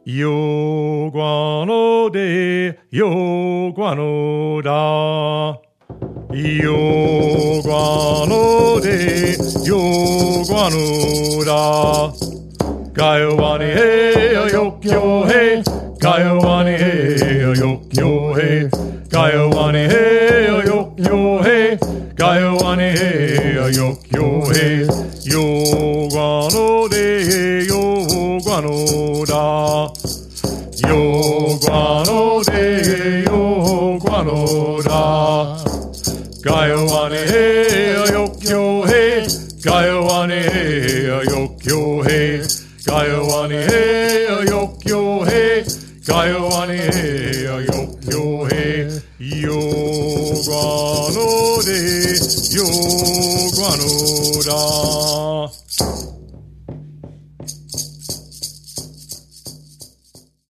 よがのでよがのだよがのでよがのだかよわにへよよきょへかよわにへよよきょへかよわにへよよきょへかよわにへよよきょへよがのでよがのだよがのでよがのだかよわにへよよきょへかよわにへよよきょへかよわにへよよきょへかよわにへよよきょへよがのでよがのだ